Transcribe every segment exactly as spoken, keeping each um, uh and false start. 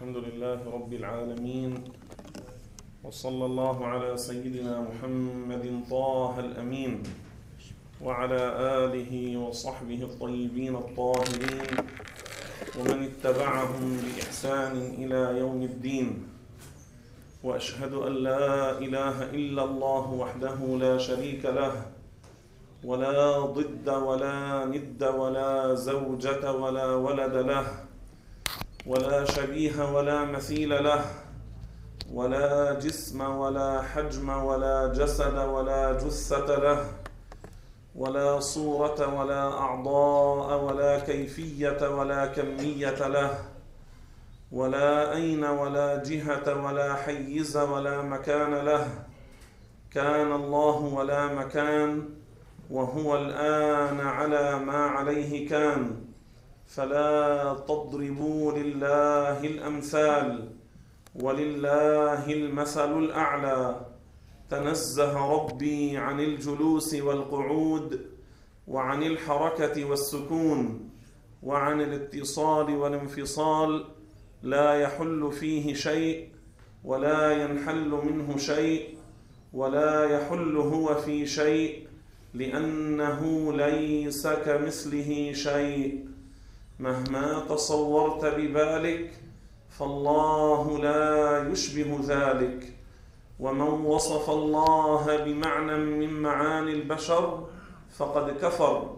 الحمد لله رب العالمين، وصلى الله على سيدنا محمد طه الأمين وعلى آله وصحبه الطيبين الطاهرين ومن اتبعهم بإحسان إلى يوم الدين. وأشهد أن لا إله إلا الله وحده لا شريك له، ولا ضد ولا ند ولا زوجة ولا ولد له، ولا شبيه ولا مثيل له، ولا جسم ولا حجم ولا جسد ولا جثة له، ولا صورة ولا أعضاء ولا كيفية ولا كمية له، ولا أين ولا جهة ولا حيز ولا مكان له. كان الله ولا مكان، وهو الآن على ما عليه كان. فلا تضربوا لله الأمثال، ولله المثل الأعلى. تنزه ربي عن الجلوس والقعود، وعن الحركة والسكون، وعن الاتصال والانفصال. لا يحل فيه شيء ولا ينحل منه شيء ولا يحل هو في شيء، لأنه ليس كمثله شيء. مهما تصورت ببالك فالله لا يشبه ذلك. ومن وصف الله بمعنى من معاني البشر فقد كفر.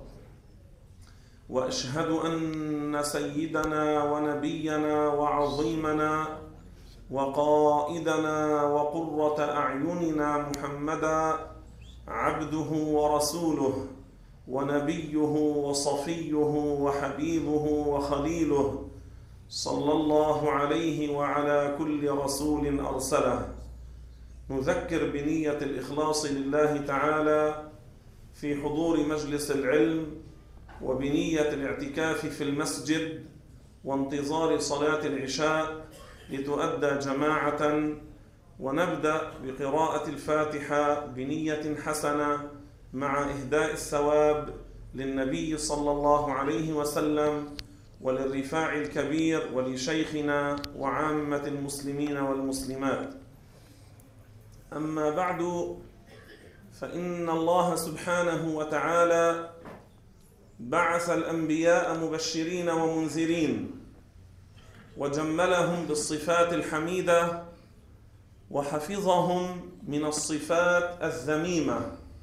وأشهد أن سيدنا ونبينا وعظيمنا وقائدنا وقرة أعيننا محمدا عبده ورسوله ونبيه وصفيه وحبيبه وخليله، صلى الله عليه وعلى كل رسول أرسله. نذكر بنية الإخلاص لله تعالى في حضور مجلس العلم، وبنية الاعتكاف في المسجد، وانتظار صلاة العشاء لتؤدى جماعة. ونبدأ بقراءة الفاتحة بنية حسنة مع إهداء الثواب للنبي صلى الله عليه وسلم وللرفاع الكبير ولشيخنا وعامة المسلمين والمسلمات. أما بعد، فإن الله سبحانه وتعالى بعث الأنبياء مبشرين ومنذرين، وجملهم بالصفات الحميدة، وحفظهم من الصفات الذميمة.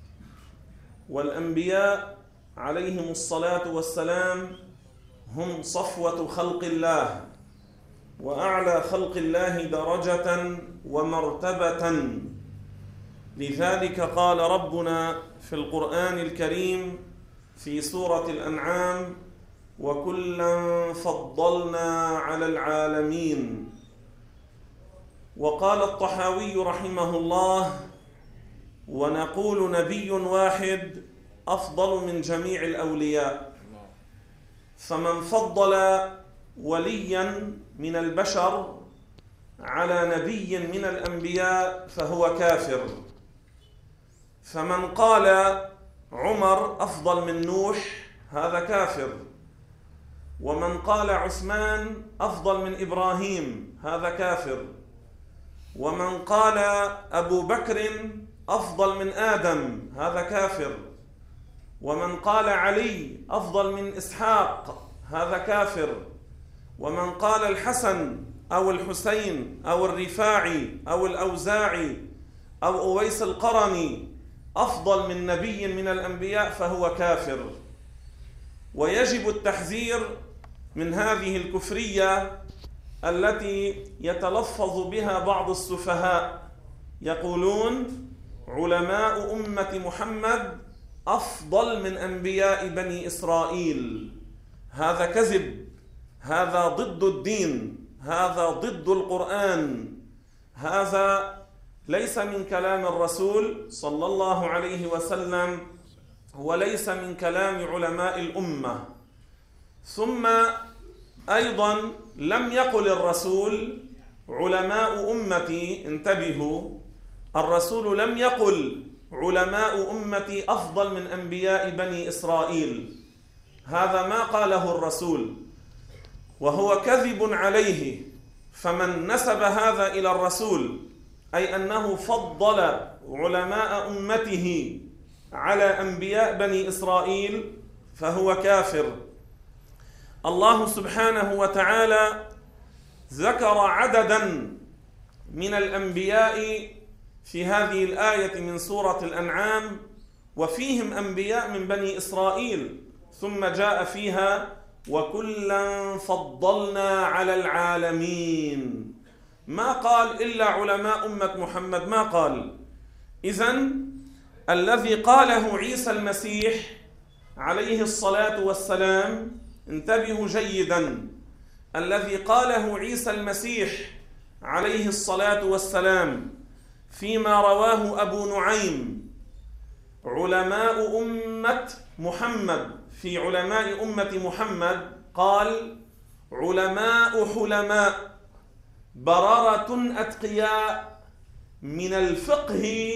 والأنبياء عليهم الصلاة والسلام هم صفوة خلق الله، وأعلى خلق الله درجة ومرتبة. لذلك قال ربنا في القرآن الكريم في سورة الأنعام: وكلا فضلنا على العالمين. وقال الطحاوي رحمه الله: ونقول نبي واحد أفضل من جميع الأولياء. فمن فضل وليا من البشر على نبي من الأنبياء فهو كافر. فمن قال عمر أفضل من نوح هذا كافر. ومن قال عثمان أفضل من إبراهيم هذا كافر. ومن قال أبو بكر أفضل من آدم هذا كافر. ومن قال علي أفضل من إسحاق هذا كافر. ومن قال الحسن أو الحسين أو الرفاعي أو الأوزاعي أو أويس القرني أفضل من نبي من الأنبياء فهو كافر. ويجب التحذير من هذه الكفرية التي يتلفظ بها بعض السفهاء، يقولون علماء أمة محمد أفضل من أنبياء بني إسرائيل. هذا كذب، هذا ضد الدين، هذا ضد القرآن، هذا ليس من كلام الرسول صلى الله عليه وسلم، وليس من كلام علماء الأمة. ثم أيضا لم يقل الرسول علماء أمتي، انتبهوا، الرسول لم يقل علماء أمتي أفضل من أنبياء بني إسرائيل. هذا ما قاله الرسول، وهو كذب عليه. فمن نسب هذا إلى الرسول أي أنه فضل علماء أمته على أنبياء بني إسرائيل فهو كافر. الله سبحانه وتعالى ذكر عددا من الأنبياء في هذه الآية من سورة الأنعام، وفيهم أنبياء من بني إسرائيل، ثم جاء فيها وكلا فضلنا على العالمين. ما قال إلا علماء أمة محمد، ما قال. إذن الذي قاله عيسى المسيح عليه الصلاة والسلام، انتبهوا جيدا، الذي قاله عيسى المسيح عليه الصلاة والسلام فيما رواه أبو نعيم علماء أمة محمد، في علماء أمة محمد قال علماء حلماء بررة أتقياء من الفقه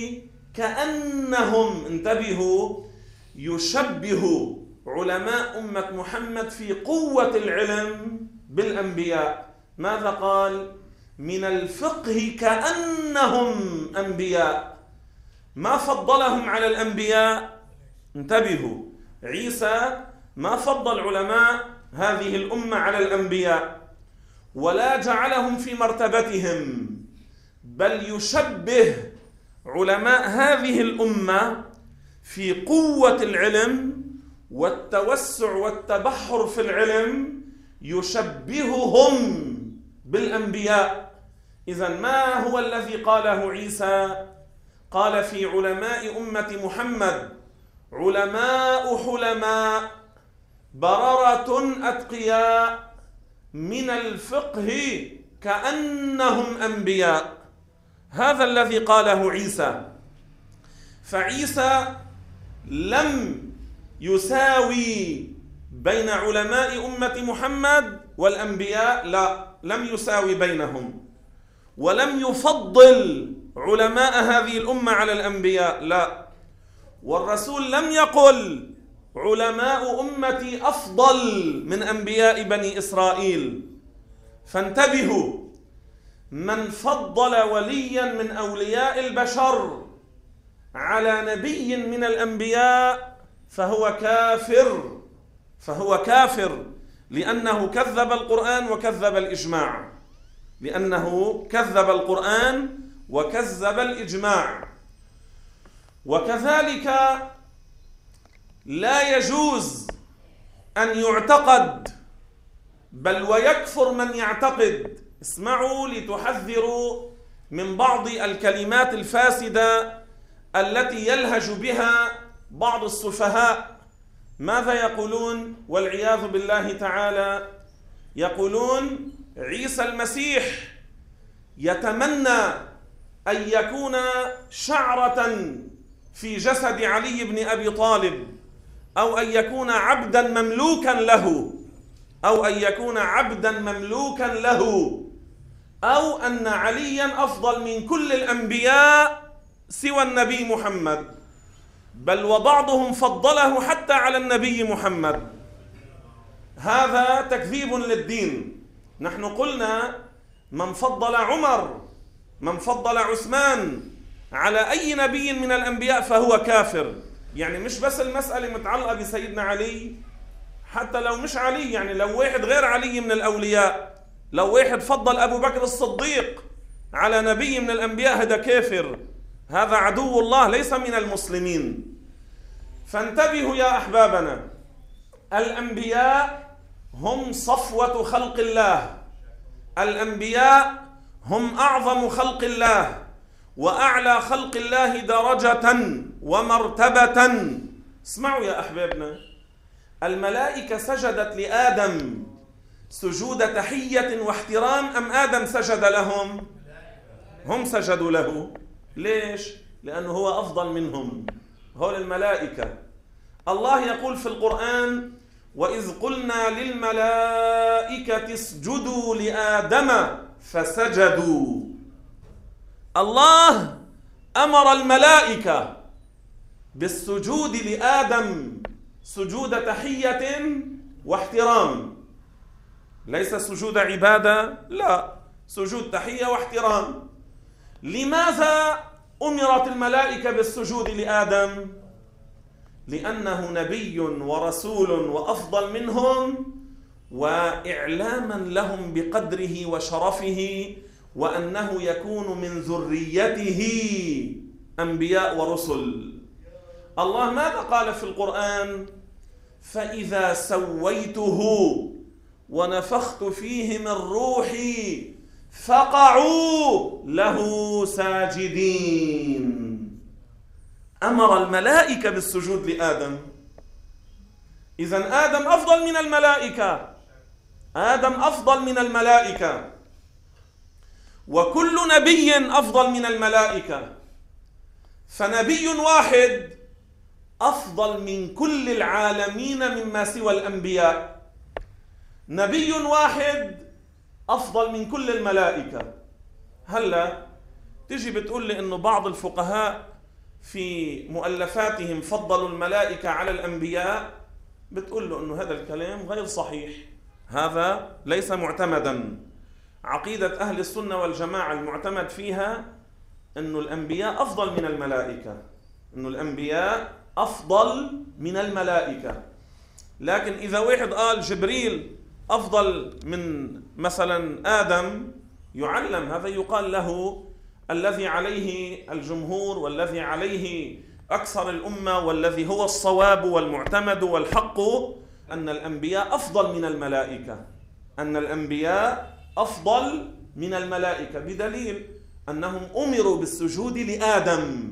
كأنهم، انتبهوا، يشبه علماء أمة محمد في قوة العلم بالأنبياء. ماذا قال؟ من الفقه كأنهم أنبياء، ما فضلهم على الأنبياء. انتبهوا، عيسى ما فضل علماء هذه الأمة على الأنبياء ولا جعلهم في مرتبتهم، بل يشبه علماء هذه الأمة في قوة العلم والتوسع والتبحر في العلم، يشبههم بالأنبياء. إذن ما هو الذي قاله عيسى؟ قال في علماء أمة محمد علماء حلماء بررة أتقياء من الفقه كأنهم أنبياء. هذا الذي قاله عيسى. فعيسى لم يساوي بين علماء أمة محمد والأنبياء، لا، لم يساوي بينهم، ولم يفضل علماء هذه الأمة على الأنبياء، لا. والرسول لم يقل علماء أمتي أفضل من أنبياء بني إسرائيل. فانتبهوا، من فضل وليا من أولياء البشر على نبي من الأنبياء فهو كافر، فهو كافر لأنه كذب القرآن وكذب الإجماع، لأنه كذب القرآن وكذب الإجماع. وكذلك لا يجوز أن يعتقد، بل ويكفر من يعتقد، اسمعوا لتحذروا من بعض الكلمات الفاسدة التي يلهج بها بعض السفهاء. ماذا يقولون والعياذ بالله تعالى؟ يقولون عيسى المسيح يتمنى أن يكون شعرة في جسد علي بن أبي طالب، أو أن يكون عبدا مملوكا له، أو أن يكون عبدا مملوكا له، أو أن عليا أفضل من كل الأنبياء سوى النبي محمد، بل وبعضهم فضله حتى على النبي محمد. هذا تكذيب للدين. نحن قلنا من فضل عمر، من فضل عثمان على أي نبي من الأنبياء فهو كافر. يعني مش بس المسألة متعلقة بسيدنا علي، حتى لو مش علي، يعني لو واحد غير علي من الأولياء، لو واحد فضل أبو بكر الصديق على نبي من الأنبياء هذا كافر، هذا عدو الله ليس من المسلمين. فانتبهوا يا أحبابنا، الأنبياء هم صفوة خلق الله، الأنبياء هم أعظم خلق الله وأعلى خلق الله درجة ومرتبة. اسمعوا يا أحبابنا، الملائكة سجدت لآدم سجود تحية واحترام أم آدم سجد لهم؟ هم سجدوا له. ليش؟ لأنه هو أفضل منهم، هول الملائكة. الله يقول في القرآن وإذ قلنا للملائكة اسجدوا لآدم فسجدوا. الله أمر الملائكة بالسجود لآدم سجود تحية واحترام، ليس سجود عبادة، لا، سجود تحية واحترام. لماذا أمرت الملائكة بالسجود لآدم؟ لأنه نبي ورسول وأفضل منهم، وإعلاما لهم بقدره وشرفه، وأنه يكون من ذريته أنبياء ورسل. الله ماذا قال في القرآن؟ فإذا سويته ونفخت فيه من روحي فقعوا له ساجدين. أمر الملائكة بالسجود لآدم. إذن آدم أفضل من الملائكة، آدم أفضل من الملائكة، وكل نبي أفضل من الملائكة. فنبي واحد أفضل من كل العالمين مما سوى الأنبياء. نبي واحد أفضل من كل الملائكة. هلا تجي بتقول لي إنه بعض الفقهاء في مؤلفاتهم فضلوا الملائكة على الأنبياء. بتقول له إنه هذا الكلام غير صحيح، هذا ليس معتمدا. عقيدة أهل السنة والجماعة المعتمد فيها إنه الأنبياء أفضل من الملائكة، إنه الأنبياء أفضل من الملائكة. لكن إذا واحد قال جبريل أفضل من مثلا آدم، يعلم هذا يقال له الذي عليه الجمهور والذي عليه أكثر الأمة والذي هو الصواب والمعتمد والحق أن الأنبياء أفضل من الملائكة، أن الأنبياء أفضل من الملائكة، بدليل أنهم أمروا بالسجود لآدم.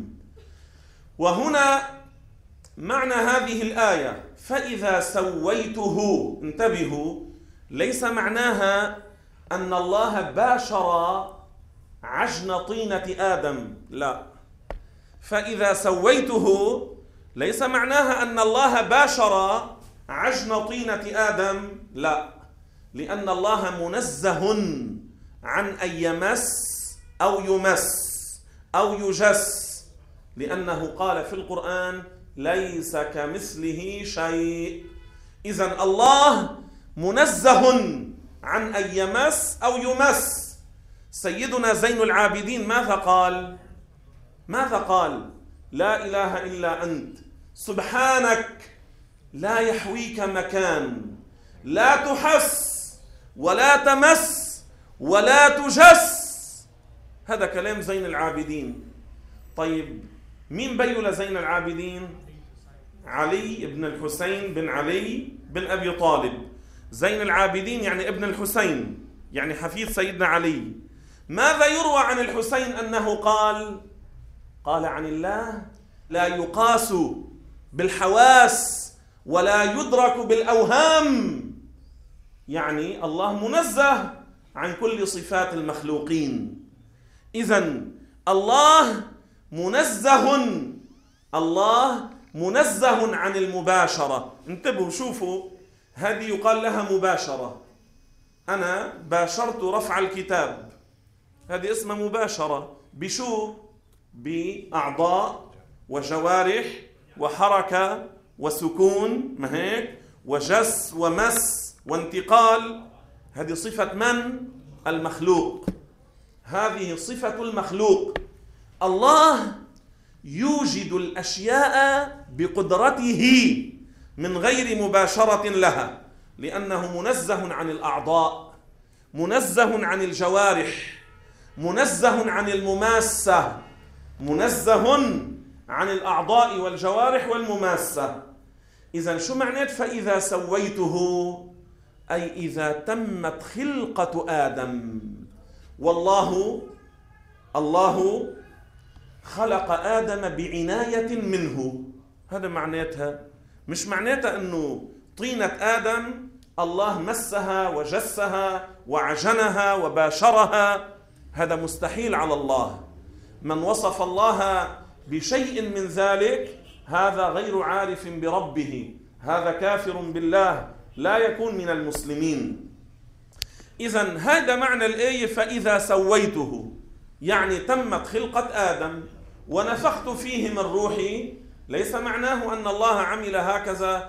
وهنا معنى هذه الآية فإذا سويته، انتبهوا، ليس معناها أن الله باشر عجن طينة آدم، لا. فإذا سويته ليس معناها أن الله باشر عجن طينة آدم، لا، لأن الله منزه عن أن يمس أو يمس أو يجس، لأنه قال في القرآن ليس كمثله شيء. إذن الله منزه عن أن يمس أو يمس. سيدنا زين العابدين ماذا قال؟ ماذا قال؟ لا إله إلا أنت سبحانك لا يحويك مكان، لا تحس ولا تمس ولا تجس. هذا كلام زين العابدين. طيب مين بيّل زين العابدين؟ علي بن الحسين بن علي بن أبي طالب. زين العابدين يعني ابن الحسين، يعني حفيد سيدنا علي. ماذا يروى عن الحسين أنه قال؟ قال عن الله لا يقاس بالحواس ولا يدرك بالأوهام، يعني الله منزه عن كل صفات المخلوقين. إذن الله منزه، الله منزه عن المباشرة. انتبهوا شوفوا، هذه يقال لها مباشرة. أنا باشرت رفع الكتاب، هذه اسمها مباشرة. بشو؟ بأعضاء وجوارح وحركة وسكون، ما هيك؟ وجس ومس وانتقال. هذه صفة من؟ المخلوق. هذه صفة المخلوق. الله يوجد الأشياء بقدرته من غير مباشرة لها، لأنه منزه عن الأعضاء، منزه عن الجوارح، منزه عن المماسة، منزه عن الأعضاء والجوارح والمماسة. إذن شو معنات فإذا سويته؟ أي إذا تمت خلقة آدم. والله الله خلق آدم بعناية منه، هذا معناتها. مش معناتها أنه طينة آدم الله مسها وجسها وعجنها وباشرها، هذا مستحيل على الله. من وصف الله بشيء من ذلك هذا غير عارف بربه، هذا كافر بالله، لا يكون من المسلمين. إذن هذا معنى الآية فإذا سويته، يعني تمت خلقة آدم ونفخت فيه من روحي. ليس معناه أن الله عمل هكذا،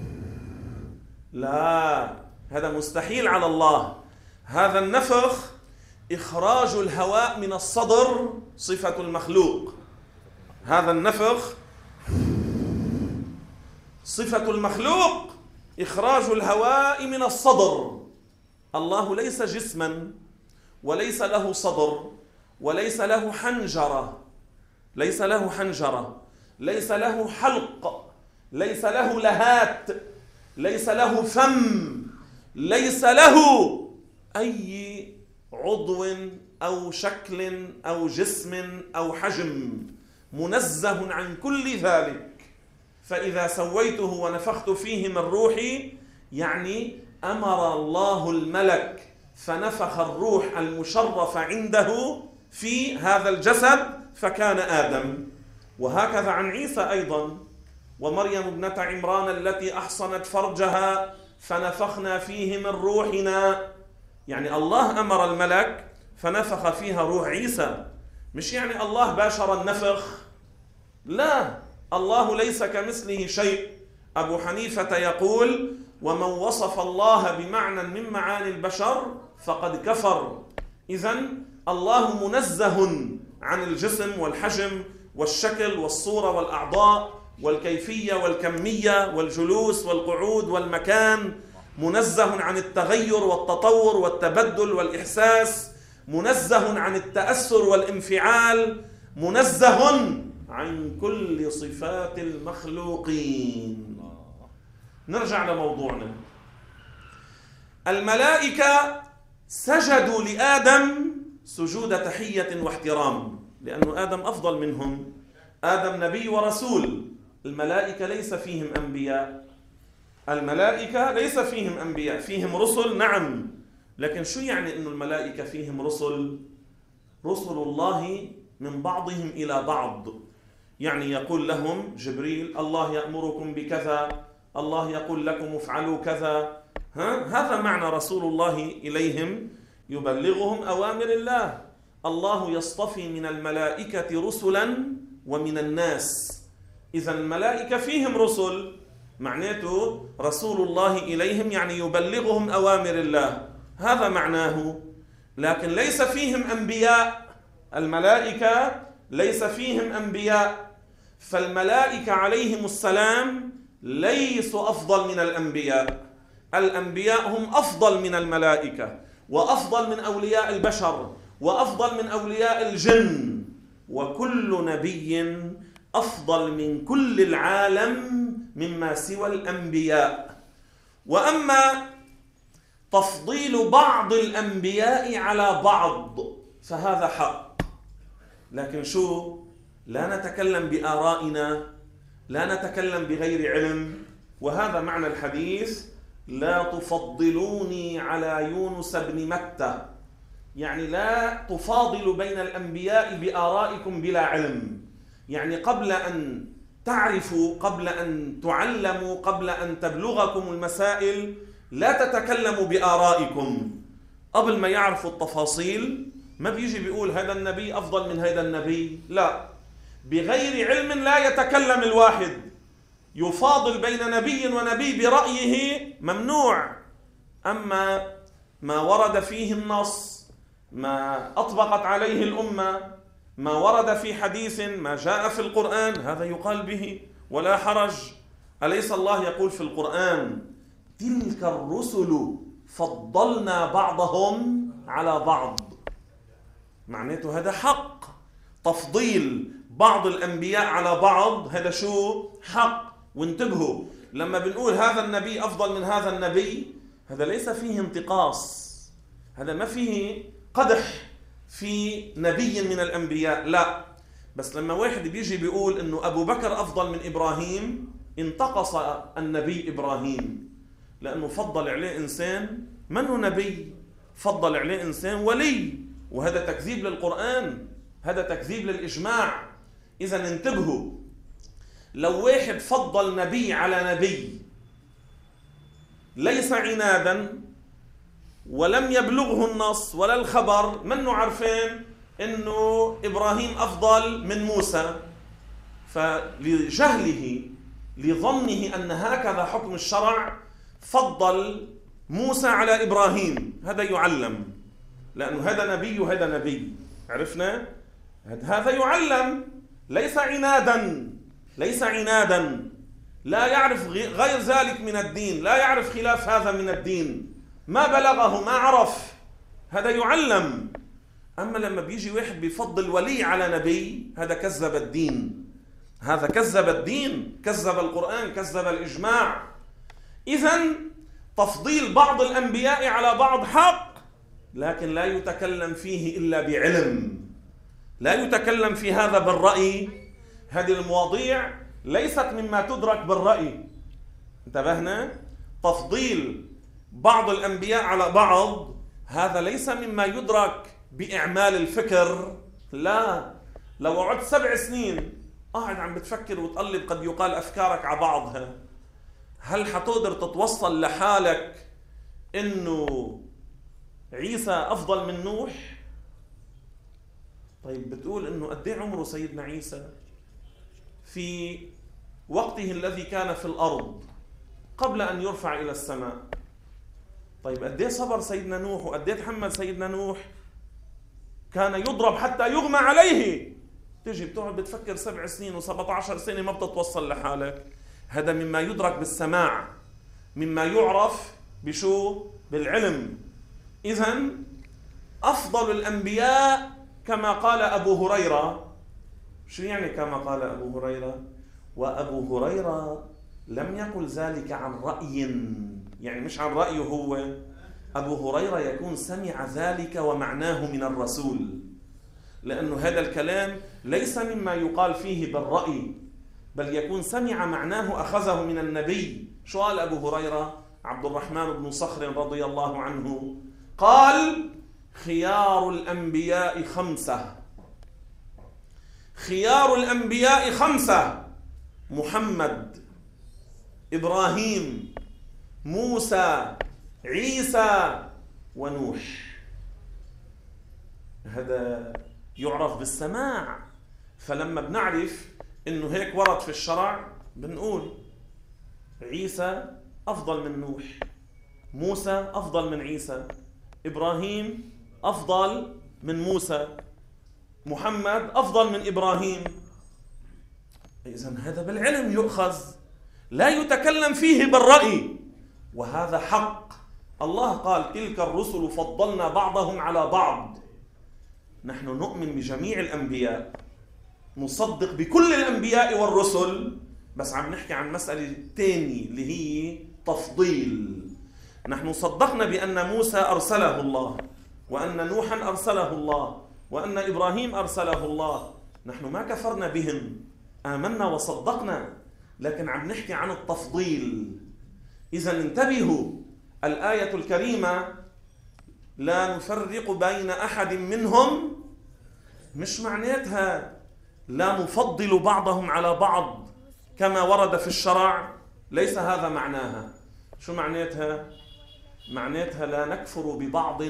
لا، هذا مستحيل على الله. هذا النفخ إخراج الهواء من الصدر صفة المخلوق، هذا النفخ صفة المخلوق، إخراج الهواء من الصدر. الله ليس جسما وليس له صدر وليس له حنجرة، ليس له حنجرة، ليس له حلق، ليس له لهات، ليس له فم، ليس له أي عضو أو شكل أو جسم أو حجم، منزه عن كل ذلك. فإذا سويته ونفخت فيه من روحي يعني أمر الله الملك فنفخ الروح المشرف عنده في هذا الجسد فكان آدم. وهكذا عن عيسى أيضا، ومريم ابنة عمران التي أحصنت فرجها فنفخنا فيه من روحنا، يعني الله أمر الملك فنفخ فيها روح عيسى، مش يعني الله باشر النفخ، لا، الله ليس كمثله شيء. أبو حنيفة يقول: ومن وصف الله بمعنى من معاني البشر فقد كفر. إذن الله منزه عن الجسم والحجم والشكل والصورة والأعضاء والكيفية والكمية والجلوس والقعود والمكان، منزه عن التغير والتطور والتبدل والإحساس، منزه عن التأثر والانفعال، منزه عن كل صفات المخلوقين. نرجع لموضوعنا. الملائكة سجدوا لآدم سجود تحية واحترام، لأن آدم أفضل منهم، آدم نبي ورسول. الملائكة ليس فيهم أنبياء، الملائكة ليس فيهم أنبياء، فيهم رسل نعم، لكن شو يعني أن الملائكة فيهم رسل؟ رسل الله من بعضهم إلى بعض، يعني يقول لهم جبريل: الله يأمركم بكذا، الله يقول لكم افعلوا كذا. ها؟ هذا معنى رسول الله إليهم، يبلغهم أوامر الله. الله يصطفي من الملائكة رسلا ومن الناس. إذا الملائكة فيهم رسل، معناته رسول الله إليهم يعني يبلغهم أوامر الله، هذا معناه. لكن ليس فيهم أنبياء، الملائكة ليس فيهم أنبياء، فالملائكة عليهم السلام ليسوا أفضل من الأنبياء. الأنبياء هم أفضل من الملائكة، وأفضل من أولياء البشر، وأفضل من أولياء الجن، وكل نبي أفضل من كل العالم مما سوى الأنبياء. وأما تفضيل بعض الأنبياء على بعض فهذا حق، لكن شو؟ لا نتكلم بآرائنا، لا نتكلم بغير علم. وهذا معنى الحديث: لا تفضلوني على يونس بن متى، يعني لا تفاضلوا بين الأنبياء بآرائكم بلا علم، يعني قبل أن تعرفوا، قبل أن تعلموا، قبل أن تبلغكم المسائل لا تتكلموا بآرائكم. قبل ما يعرفوا التفاصيل ما بيجي بيقول هذا النبي أفضل من هذا النبي، لا، بغير علم لا يتكلم الواحد. يفاضل بين نبي ونبي برأيه ممنوع. أما ما ورد فيه النص، ما أطبقت عليه الأمة، ما ورد في حديث، ما جاء في القرآن، هذا يقال به ولا حرج. أليس الله يقول في القرآن: تلك الرسل فضلنا بعضهم على بعض؟ معناته هذا حق، تفضيل بعض الأنبياء على بعض، هذا شو؟ حق. وانتبهوا، لما بنقول هذا النبي أفضل من هذا النبي، هذا ليس فيه انتقاص، هذا ما فيه قدح في نبي من الأنبياء، لا. بس لما واحد بيجي بيقول إنه أبو بكر أفضل من إبراهيم، انتقص النبي إبراهيم، لأنه فضل عليه إنسان منه نبي، فضل عليه إنسان ولي، وهذا تكذيب للقرآن، هذا تكذيب للإجماع. إذا انتبهوا، لو واحد فضل نبي على نبي ليس عنادا ولم يبلغه النص ولا الخبر، منه عارفين إنه إبراهيم أفضل من موسى، فلجهله لظنه أن هكذا حكم الشرع فضل موسى على إبراهيم، هذا يعلم. لأنه هذا نبي وهذا نبي. عرفنا؟ هذا يعلم، ليس عنادا، ليس عنادا، لا يعرف غير ذلك من الدين، لا يعرف خلاف هذا من الدين، ما بلغه ما عرف، هذا يعلم. أما لما بيجي واحد بيفضل ولي على نبي، هذا كذب الدين، هذا كذب الدين، كذب القرآن، كذب الإجماع. إذن تفضيل بعض الأنبياء على بعض حق، لكن لا يتكلم فيه إلا بعلم، لا يتكلم في هذا بالرأي. هذه المواضيع ليست مما تدرك بالرأي. انتبهنا؟ تفضيل بعض الأنبياء على بعض هذا ليس مما يدرك بإعمال الفكر. لا، لو قعدت سبع سنين قاعد عم بتفكر وتقلب، قد يقال أفكارك على بعضها، هل حتقدر تتوصل لحالك إنه عيسى أفضل من نوح؟ طيب بتقول إنه قد إيه عمره سيدنا عيسى في وقته الذي كان في الأرض قبل أن يرفع إلى السماء؟ طيب قد إيه صبر سيدنا نوح، وقد إيه تحمل سيدنا نوح؟ كان يضرب حتى يغمى عليه. تجي بتقعد بتفكر سبع سنين وسبعة عشر سنة ما بتتوصل لحالك. هذا مما يدرك بالسماع، مما يعرف بشو؟ بالعلم. إذن أفضل الأنبياء كما قال أبو هريرة. شو يعني كما قال أبو هريرة؟ وأبو هريرة لم يقل ذلك عن رأي، يعني مش عن رأيه هو. أبو هريرة يكون سمع ذلك ومعناه من الرسول، لأنه هذا الكلام ليس مما يقال فيه بالرأي، بل يكون سمع معناه أخذه من النبي. شو قال أبو هريرة؟ عبد الرحمن بن صخر رضي الله عنه قال: خيار الأنبياء خمسة، خيار الأنبياء خمسة: محمد، إبراهيم، موسى، عيسى، ونوح. هذا يعرف بالسماع. فلما بنعرف إنه هيك ورد في الشرع بنقول عيسى أفضل من نوح، موسى أفضل من عيسى، إبراهيم أفضل من موسى، محمد أفضل من إبراهيم. إذن هذا بالعلم يؤخذ، لا يتكلم فيه بالرأي، وهذا حق. الله قال: تلك الرسل فضلنا بعضهم على بعض. نحن نؤمن بجميع الأنبياء، نصدق بكل الأنبياء والرسل، بس عم نحكي عن مسألة تانية اللي هي تفضيل. نحن صدقنا بأن موسى أرسله الله، وأن نوحا أرسله الله، وأن إبراهيم أرسله الله. نحن ما كفرنا بهم، آمنا وصدقنا، لكن عم نحكي عن التفضيل. إذا انتبهوا، الآية الكريمة لا نفرق بين أحد منهم مش معناتها لا نفضل بعضهم على بعض كما ورد في الشرع، ليس هذا معناها. شو معناتها؟ معناتها لا نكفر ببعض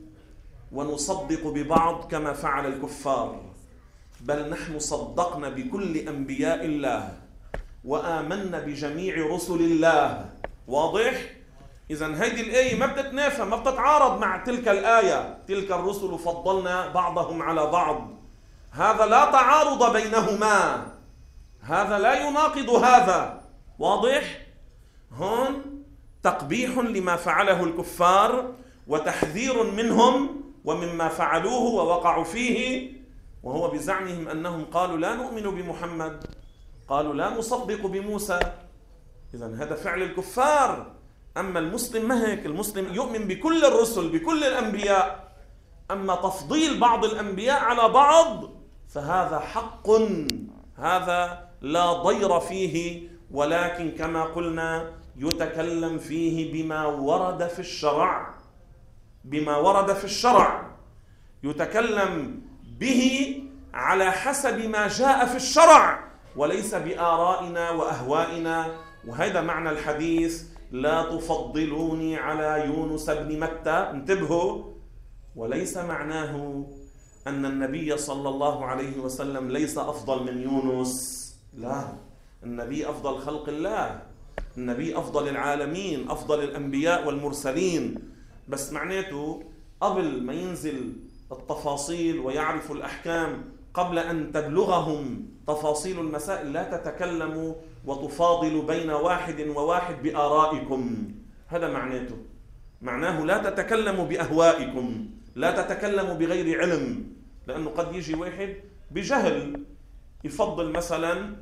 ونصدق ببعض كما فعل الكفار، بل نحن صدقنا بكل أنبياء الله وآمنا بجميع رسل الله. واضح؟ إذن هذه الآية ما بتتنافى، ما بتتعارض مع تلك الآية: تلك الرسل فضلنا بعضهم على بعض. هذا لا تعارض بينهما، هذا لا يناقض هذا. واضح؟ هون تقبيح لما فعله الكفار وتحذير منهم ومما فعلوه ووقعوا فيه، وهو بزعمهم أنهم قالوا لا نؤمن بمحمد، قالوا لا نصدق بموسى. إذن هذا فعل الكفار. أما المسلم ما هيك، المسلم يؤمن بكل الرسل بكل الأنبياء. أما تفضيل بعض الأنبياء على بعض فهذا حق، هذا لا ضير فيه، ولكن كما قلنا يتكلم فيه بما ورد في الشرع، بما ورد في الشرع يتكلم به على حسب ما جاء في الشرع، وليس بآرائنا وأهوائنا. وهذا معنى الحديث: لا تفضلوني على يونس بن متى. انتبهوا، وليس معناه أن النبي صلى الله عليه وسلم ليس أفضل من يونس، لا، النبي أفضل خلق الله، النبي أفضل العالمين، أفضل الأنبياء والمرسلين. بس معناته قبل ما ينزل التفاصيل ويعرفوا الأحكام قبل أن تبلغهم تفاصيل المسائل، لا تتكلموا وتفاضلوا بين واحد وواحد بآرائكم. هذا معناته، معناه لا تتكلموا بأهوائكم، لا تتكلموا بغير علم، لأنه قد يجي واحد بجهل يفضل مثلا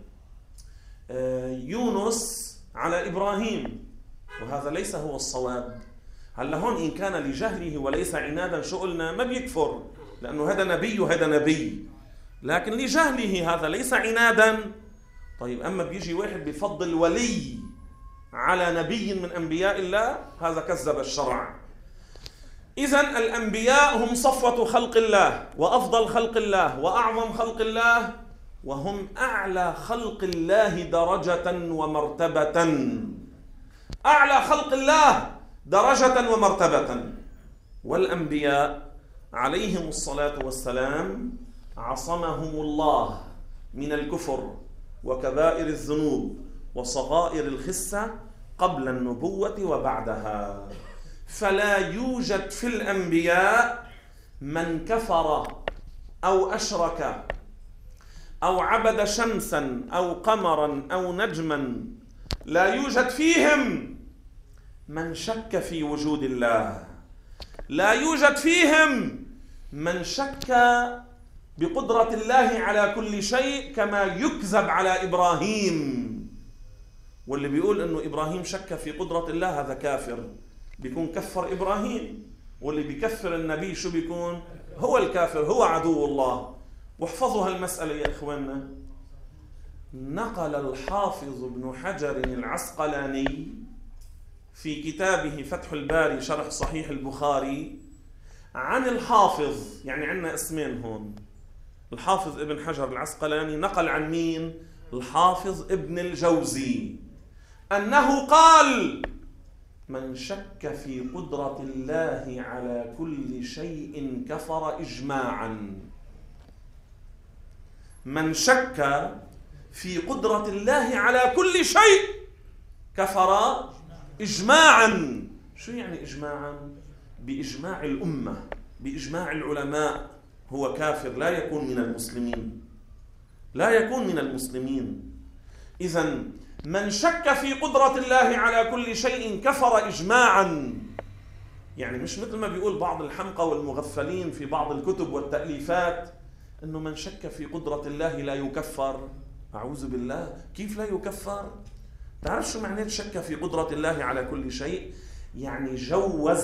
يونس على إبراهيم، وهذا ليس هو الصواب. هلا هون إن كان لجهله وليس عنادا شو قلنا؟ ما بيكفر، لأنه هذا نبي وهذا نبي، لكن لجهله هذا ليس عنادا. طيب أما بيجي واحد بيفضل ولي على نبي من أنبياء الله، هذا كذب الشرع. إذن الأنبياء هم صفوة خلق الله وأفضل خلق الله وأعظم خلق الله، وهم أعلى خلق الله درجة ومرتبة، أعلى خلق الله درجة ومرتبة. والأنبياء عليهم الصلاة والسلام عصمهم الله من الكفر وكبائر الذنوب وصغائر الخسة قبل النبوة وبعدها. فلا يوجد في الأنبياء من كفر أو أشرك أو عبد شمسا أو قمرا أو نجما، لا يوجد فيهم من شك في وجود الله، لا يوجد فيهم من شك بقدرة الله على كل شيء كما يكذب على إبراهيم. واللي بيقول أنه إبراهيم شك في قدرة الله هذا كافر، بيكون كفر إبراهيم. واللي بيكفر النبي شو بيكون؟ هو الكافر، هو عدو الله. واحفظوا هالمسألة يا إخواننا. نقل الحافظ ابن حجر العسقلاني في كتابه فتح الباري شرح صحيح البخاري عن الحافظ، يعني عندنا اسمين هون، الحافظ ابن حجر العسقلاني نقل عن مين؟ الحافظ ابن الجوزي، أنه قال: من شك في قدرة الله على كل شيء كفر إجماعا. من شك في قدرة الله على كل شيء كفر إجماعا. شو يعني إجماعا؟ بإجماع الأمة، بإجماع العلماء، هو كافر، لا يكون من المسلمين، لا يكون من المسلمين. إذن من شك في قدرة الله على كل شيء كفر إجماعا. يعني مش مثل ما بيقول بعض الحمقى والمغفلين في بعض الكتب والتأليفات أنه من شك في قدرة الله لا يكفر. أعوذ بالله، كيف لا يكفر؟ تعرف شو معنى شك في قدرة الله على كل شيء؟ يعني جوز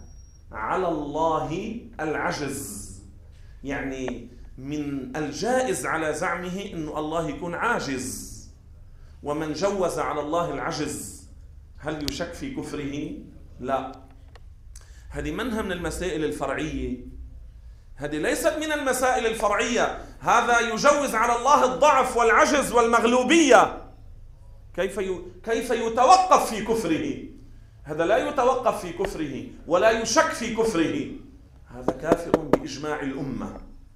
على الله العجز. يعني من الجائز على زعمه أنه الله يكون عاجز، ومن جوز على الله العجز هل يشك في كفره؟ لا. هذه منها من المسائل الفرعية، هذه ليست من المسائل الفرعية. هذا يجوز على الله الضعف والعجز والمغلوبية. كيف كيف يتوقف في كفره؟ هذا لا يتوقف في كفره ولا يشك في كفره، هذا كافر بإجماع الأمة.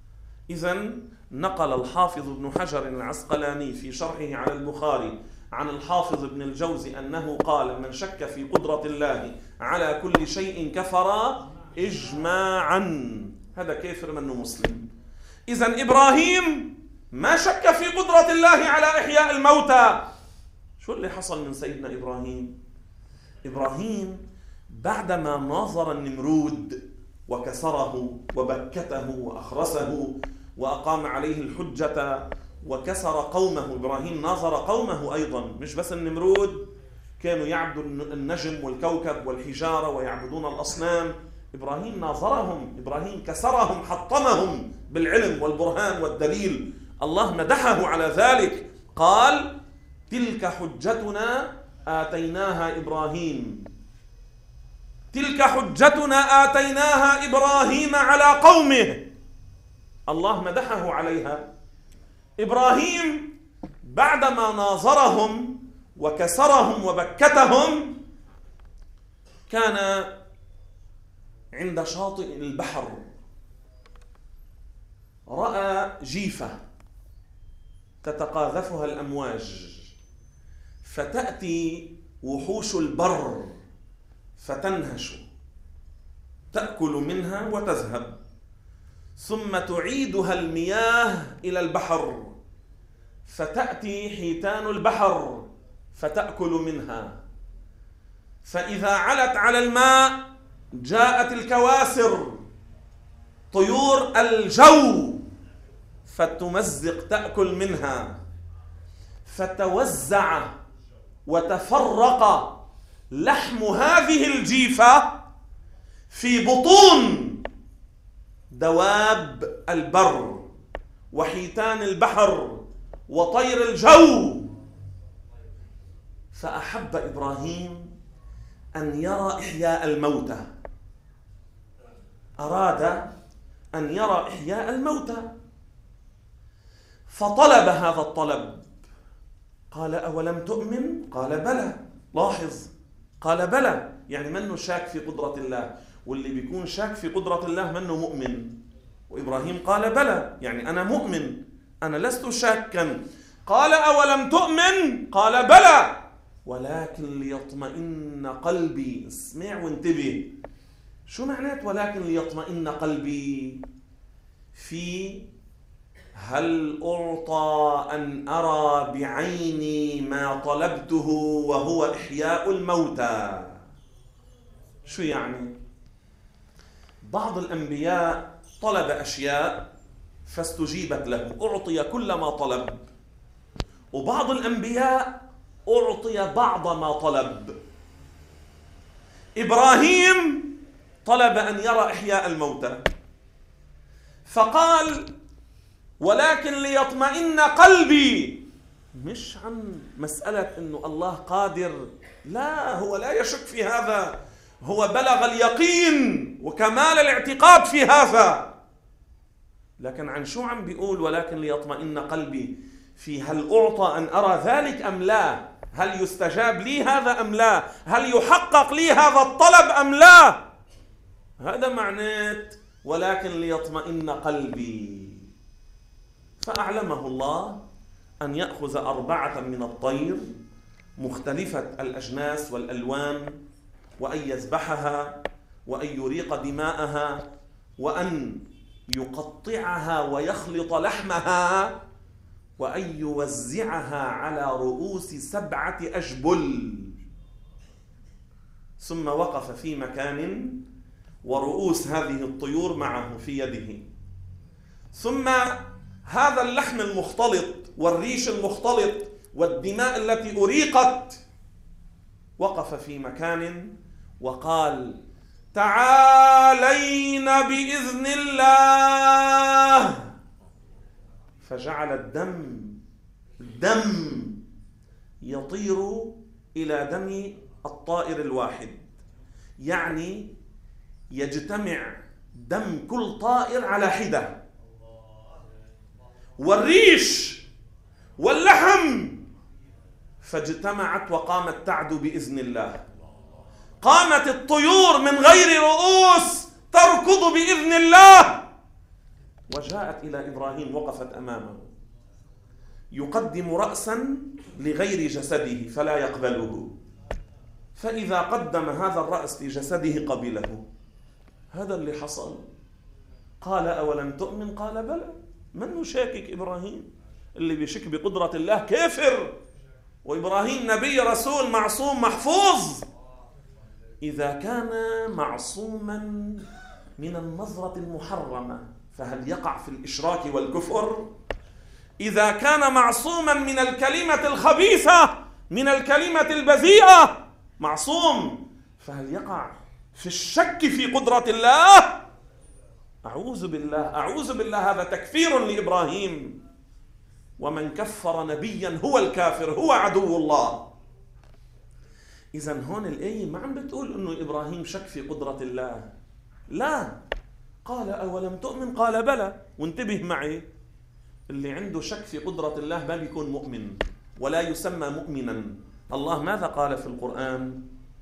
إذن نقل الحافظ ابن حجر العسقلاني في شرحه على البخاري عن الحافظ ابن الجوزي أنه قال: من شك في قدرة الله على كل شيء كفر إجماعا. هذا كافر منه مسلم. إذن إبراهيم ما شك في قدرة الله على إحياء الموتى. شو اللي حصل من سيدنا إبراهيم؟ إبراهيم بعدما ناظر النمرود وكسره وبكته وأخرسه وأقام عليه الحجة وكسر قومه، إبراهيم ناظر قومه أيضا، مش بس النمرود، كانوا يعبدوا النجم والكوكب والحجارة ويعبدون الأصنام. إبراهيم ناظرهم، إبراهيم كسرهم، حطمهم بالعلم والبرهان والدليل. الله مدحه على ذلك، قال: تلك حجتنا آتيناها إبراهيم، تلك حجتنا آتيناها إبراهيم على قومه. الله مدحه عليها. إبراهيم بعدما ناظرهم وكسرهم وبكتهم كان عند شاطئ البحر، رأى جيفة تتقاذفها الأمواج، فتأتي وحوش البر فتنهش، تأكل منها وتذهب، ثم تعيدها المياه إلى البحر، فتأتي حيتان البحر فتأكل منها، فإذا علت على الماء جاءت الكواسر طيور الجو فتمزق تأكل منها، فتوزع وتفرق لحم هذه الجيفة في بطون دواب البر وحيتان البحر وطير الجو. فأحب إبراهيم أن يرى إحياء الموتى، أراد أن يرى إحياء الموتى، فطلب هذا الطلب. قال أولم تؤمن؟ قال بلى. لاحظ، قال بلى، يعني منه شاك في قدرة الله، واللي بيكون شاك في قدرة الله منه مؤمن. وإبراهيم قال بلى، يعني أنا مؤمن، أنا لست شاكا. قال أولم تؤمن؟ قال بلى ولكن ليطمئن قلبي. اسمع وانتبه، شو معنات ولكن ليطمئن قلبي؟ في هل أعطى أن أرى بعيني ما طلبته وهو إحياء الموتى؟ شو يعني؟ بعض الأنبياء طلب أشياء فاستجيبت له، أعطي كل ما طلب، وبعض الأنبياء أعطي بعض ما طلب. إبراهيم طلب أن يرى إحياء الموتى، فقال ولكن ليطمئن قلبي، مش عن مسألة أنه الله قادر، لا، هو لا يشك في هذا، هو بلغ اليقين وكمال الاعتقاد في هذا، لكن عن شو عم بيقول ولكن ليطمئن قلبي؟ في هل أعطى أن أرى ذلك أم لا؟ هل يستجاب لي هذا أم لا؟ هل يحقق لي هذا الطلب أم لا؟ هذا معنات ولكن ليطمئن قلبي. فأعلمه الله أن يأخذ أربعة من الطير مختلفة الأجناس والألوان، وأن يذبحها، وأن يريق دماءها، وأن يقطعها ويخلط لحمها، وأن يوزعها على رؤوس سبعة أجبل. ثم وقف في مكان ورؤوس هذه الطيور معه في يده، ثم هذا اللحم المختلط والريش المختلط والدماء التي أريقت وقف في مكان وقال تعالين بإذن الله. فجعل الدم الدم يطير إلى دم الطائر الواحد، يعني يجتمع دم كل طائر على حدة، والريش واللحم، فاجتمعت وقامت تعدو بإذن الله. قامت الطيور من غير رؤوس تركض بإذن الله، وجاءت إلى إبراهيم وقفت أمامه، يقدم رأسا لغير جسده فلا يقبله، فإذا قدم هذا الرأس لجسده قبله. هذا اللي حصل. قال أولم تؤمن؟ قال بلى. من شاكك إبراهيم؟ اللي بيشك بقدرة الله كافر، وإبراهيم نبي رسول معصوم محفوظ. إذا كان معصوما من النظرة المحرمة فهل يقع في الإشراك والكفر؟ إذا كان معصوما من الكلمة الخبيثة، من الكلمة البذيئة، معصوم، فهل يقع في الشك في قدرة الله؟ أعوذ بالله، أعوذ بالله، هذا تكفير لإبراهيم. ومن كفر نبيا هو الكافر، هو عدو الله. إذن هون الآية ما عم بتقول إنه إبراهيم شك في قدرة الله، لا، قال أولم تؤمن؟ قال بلى. وانتبه معي، اللي عنده شك في قدرة الله ما بيكون مؤمن ولا يسمى مؤمنا. الله ماذا قال في القرآن؟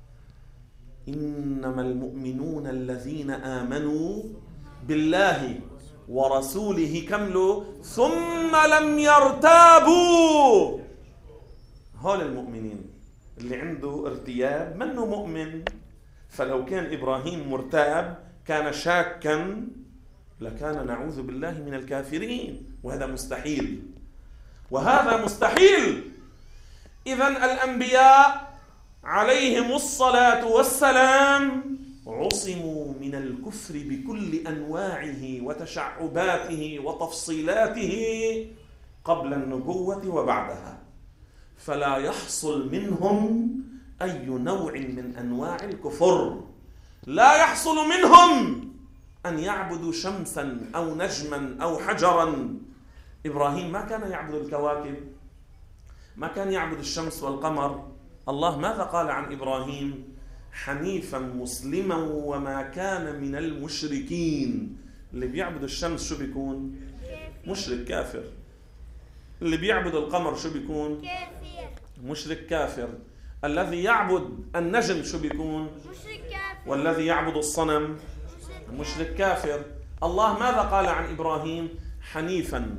إنما المؤمنون الذين آمنوا بالله ورسوله كملوا ثم لم يرتابوا. هول المؤمنين. اللي عنده ارتياب منه مؤمن. فلو كان إبراهيم مرتاب كان شاكا لكان نعوذ بالله من الكافرين، وهذا مستحيل، وهذا مستحيل. إذن الأنبياء عليهم الصلاة والسلام عصموا من الكفر بكل أنواعه وتشعباته وتفصيلاته قبل النبوة وبعدها، فلا يحصل منهم أي نوع من أنواع الكفر. لا يحصل منهم أن يعبدوا شمسا أو نجما أو حجرا. إبراهيم ما كان يعبد الكواكب، ما كان يعبد الشمس والقمر. الله ماذا قال عن إبراهيم؟ حنيفا مسلما وما كان من المشركين. اللي بيعبد الشمس شو بيكون؟ مشرك كافر. اللي بيعبد القمر شو بيكون؟ كافر. مشرك كافر. الذي يعبد النجم شو بيكون؟ مشرك كافر. والذي يعبد الصنم مشرك كافر. الله ماذا قال عن إبراهيم؟ حنيفا.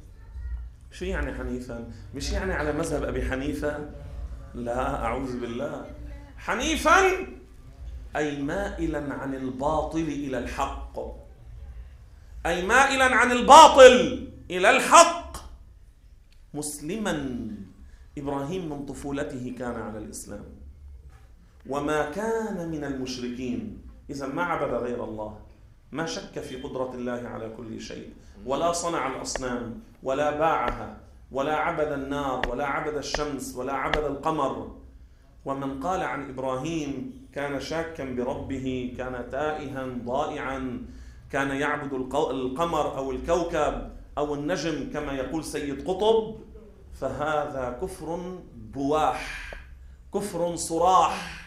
شو يعني حنيفا؟ مش يعني على مذهب أبي حنيفة، لا أعوذ بالله. حنيفا أي مائلا عن الباطل إلى الحق، أي مائلا عن الباطل إلى الحق. مسلما. إبراهيم من طفولته كان على الإسلام وما كان من المشركين. إذا ما عبد غير الله، ما شك في قدرة الله على كل شيء، ولا صنع الأصنام ولا باعها ولا عبد النار ولا عبد الشمس ولا عبد القمر. ومن قال عن إبراهيم كان شاكا بربه، كان تائها ضائعا، كان يعبد القمر أو الكوكب أو النجم كما يقول سيد قطب، فهذا كفر بواح، كفر صراح.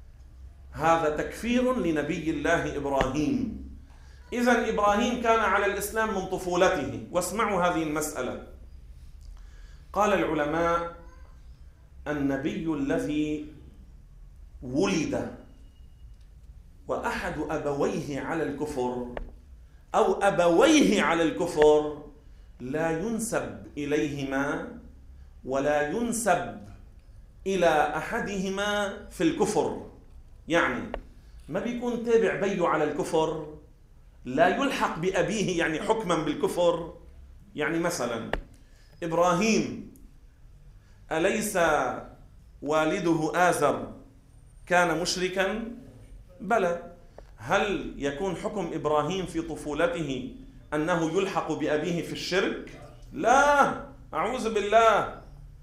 هذا تكفير لنبي الله إبراهيم. إذن إبراهيم كان على الإسلام من طفولته. واسمعوا هذه المسألة. قال العلماء: النبي الذي ولد وأحد أبويه على الكفر أو أبويه على الكفر لا ينسب إليهما ولا ينسب إلى أحدهما في الكفر. يعني ما بيكون تابع بيه على الكفر، لا يلحق بأبيه يعني حكما بالكفر. يعني مثلا إبراهيم أليس والده آزر كان مشركا؟ بلى. هل يكون حكم إبراهيم في طفولته أنه يلحق بأبيه في الشرك؟ لا، أعوذ بالله.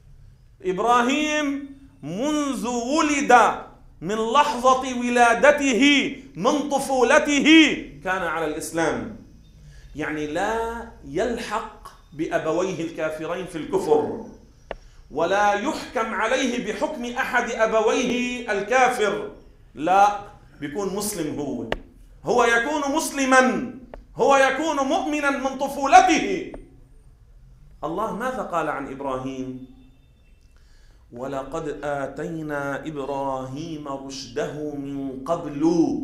إبراهيم منذ ولد، من لحظة ولادته، من طفولته كان على الإسلام. يعني لا يلحق بأبويه الكافرين في الكفر، ولا يحكم عليه بحكم أحد أبويه الكافر. لا، بيكون مسلم. هو هو يكون مسلما، هو يكون مؤمنا من طفولته. الله ماذا قال عن إبراهيم؟ ولقد آتينا إبراهيم رشده من قبل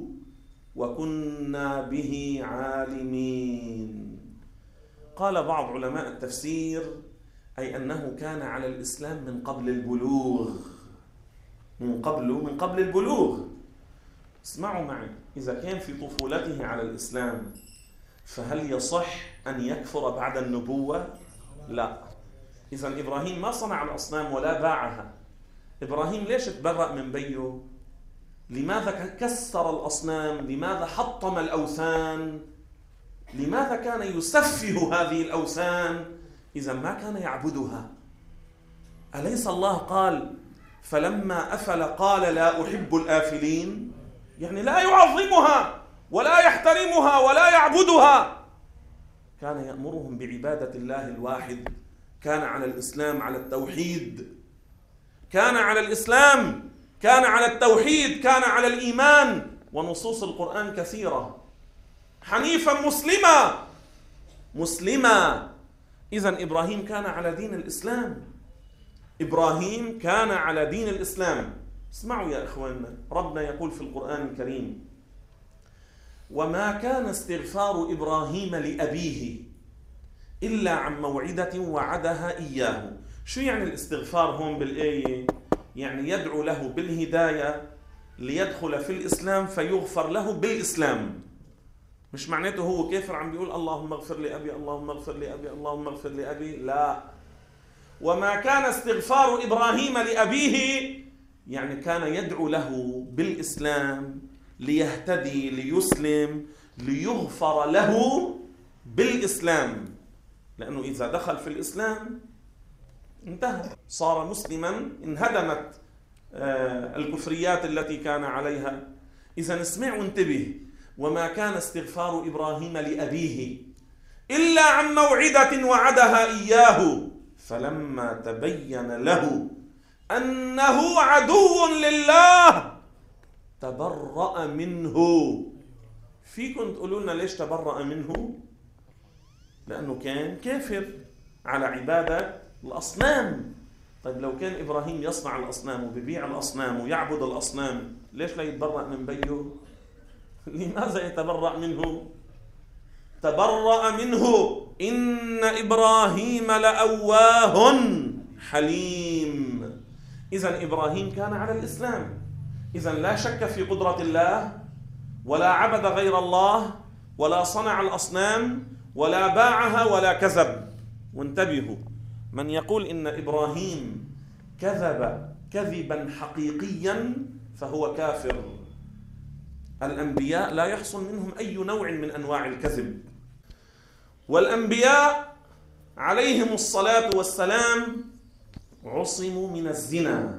وكنا به عالمين. قال بعض علماء التفسير: أي أنه كان على الإسلام من قبل البلوغ. من قبل من قبل البلوغ. اسمعوا معي، إذا كان في طفولته على الإسلام فهل يصح أن يكفر بعد النبوة؟ لا. إذن إبراهيم ما صنع الأصنام ولا باعها. إبراهيم ليش تبرأ من بيه؟ لماذا كسر الأصنام؟ لماذا حطم الأوثان؟ لماذا كان يسفه هذه الأوثان؟ إذا ما كان يعبدها. أليس الله قال: فلما أفل قال لا أحب الآفلين؟ يعني لا يعظمها ولا يحترمها ولا يعبدها. كان يأمرهم بعبادة الله الواحد. كان على الإسلام، على التوحيد. كان على الإسلام، كان على التوحيد، كان على الإيمان. ونصوص القرآن كثيرة. حنيفا مسلما. مسلما. إذن إبراهيم كان على دين الإسلام. إبراهيم كان على دين الإسلام. اسمعوا يا إخواننا، ربنا يقول في القرآن الكريم: وما كان استغفار إبراهيم لأبيه إلا عن موعدة وعدها إياه. شو يعني الاستغفار هون بالآية؟ يعني يدعو له بالهداية ليدخل في الإسلام فيغفر له بالإسلام. مش معناته هو كافر عم بيقول اللهم اغفر لأبي اللهم اغفر لأبي اللهم اغفر لأبي، لا. وما كان استغفار إبراهيم لأبيه يعني كان يدعو له بالإسلام ليهتدي ليسلم ليغفر له بالإسلام، لأنه إذا دخل في الإسلام انتهى، صار مسلما، انهدمت الكفريات التي كان عليها. إذا اسمع وانتبه، وما كان استغفار إبراهيم لأبيه إلا عن موعدة وعدها إياه فلما تبين له أنه عدو لله تبرأ منه. فيكم تقولوا لنا ليش تبرأ منه؟ لأنه كان كافر على عبادة الأصنام. طيب لو كان إبراهيم يصنع الأصنام وبيبيع الأصنام ويعبد الأصنام، ليش لا يتبرأ من بيه؟ لماذا يتبرأ منه؟ تبرأ منه إن إبراهيم لأواه حليم. إذن إبراهيم كان على الإسلام، إذن لا شك في قدرة الله، ولا عبد غير الله، ولا صنع الأصنام، ولا باعها، ولا كذب. وانتبهوا، من يقول إن إبراهيم كذب كذبا حقيقيا فهو كافر. الأنبياء لا يحصل منهم أي نوع من أنواع الكذب، والأنبياء عليهم الصلاة والسلام عصموا من الزنا،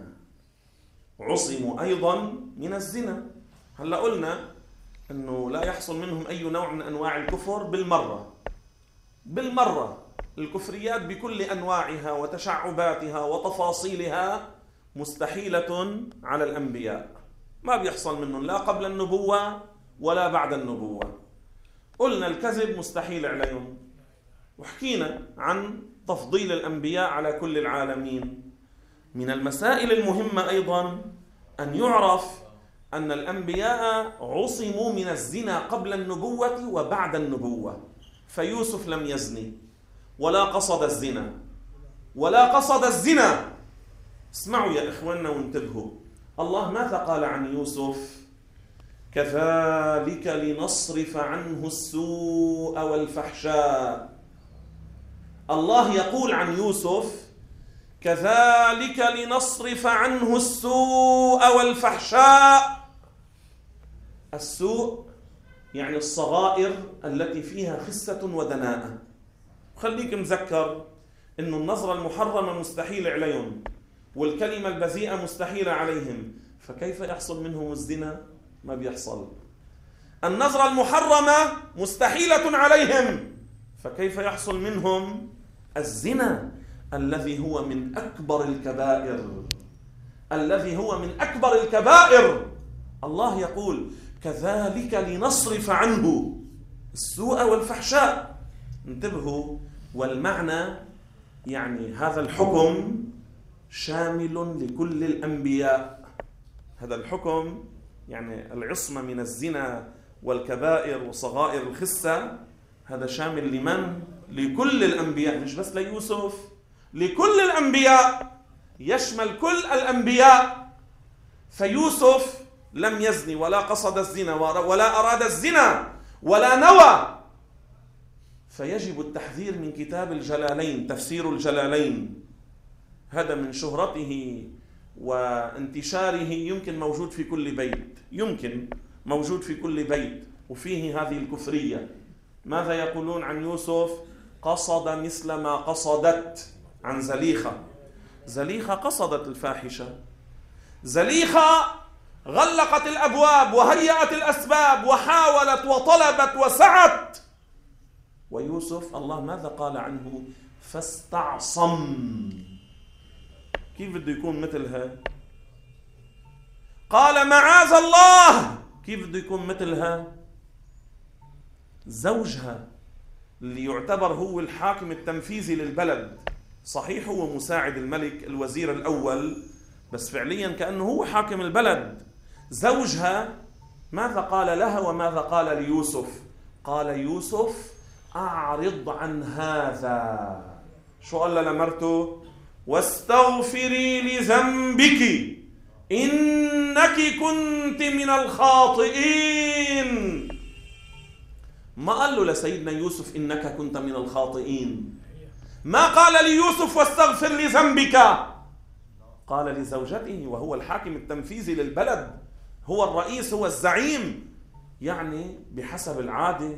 عصموا أيضا من الزنا. هلأ قلنا أنه لا يحصل منهم أي نوع من أنواع الكفر بالمرة بالمرة. الكفريات بكل أنواعها وتشعباتها وتفاصيلها مستحيلة على الأنبياء، ما بيحصل منهم لا قبل النبوة ولا بعد النبوة. قلنا الكذب مستحيل عليهم، وحكينا عن تفضيل الأنبياء على كل العالمين. من المسائل المهمة أيضا أن يعرف أن الأنبياء عصموا من الزنا قبل النبوة وبعد النبوة. فيوسف لم يزني ولا قصد الزنا ولا قصد الزنا. اسمعوا يا إخواننا وانتبهوا، الله ماذا قال عن يوسف؟ كذلك لنصرف عنه السوء والفحشاء. الله يقول عن يوسف كذلك لنصرف عنه السوء والفحشاء. السوء يعني الصغائر التي فيها خسة ودناءة. خليك مذكر إنه النظرة المحرمة مستحيل عليهم، والكلمة البذيئة مستحيلة عليهم، فكيف يحصل منهم الزنا؟ ما بيحصل. النظرة المحرمة مستحيلة عليهم، فكيف يحصل منهم الزنا الذي هو من أكبر الكبائر، الذي هو من أكبر الكبائر. الله يقول كذلك لنصرف عنه السوء والفحشاء. انتبهوا، والمعنى يعني هذا الحكم شامل لكل الأنبياء. هذا الحكم يعني العصمة من الزنا والكبائر وصغائر الخسة، هذا شامل لمن؟ لكل الأنبياء، مش بس ليوسف، لكل الأنبياء، يشمل كل الأنبياء. فيوسف لم يزني ولا قصد الزنا ولا أراد الزنا ولا نوى، فيجب التحذير من كتاب الجلالين، تفسير الجلالين. هذا من شهرته وانتشاره يمكن موجود في كل بيت، يمكن موجود في كل بيت، وفيه هذه الكفرية. ماذا يقولون عن يوسف؟ قصد مثل ما قصدت عن زليخة. زليخة قصدت الفاحشة، زليخة غلقت الأبواب وهيأت الأسباب وحاولت وطلبت وسعت. ويوسف الله ماذا قال عنه؟ فاستعصم. كيف بده يكون مثلها؟ قال معاذ الله. كيف بده يكون مثلها؟ زوجها اللي يعتبر هو الحاكم التنفيذي للبلد، صحيح هو مساعد الملك الوزير الأول، بس فعليا كأنه هو حاكم البلد. زوجها ماذا قال لها وماذا قال ليوسف؟ قال يوسف أعرض عن هذا. شو قال لمرته؟ واستغفري لذنبك إنك كنت من الخاطئين. ما قال له لسيدنا يوسف إنك كنت من الخاطئين، ما قال ليوسف واستغفر لذنبك، قال لزوجته وهو الحاكم التنفيذي للبلد، هو الرئيس، هو الزعيم. يعني بحسب العادة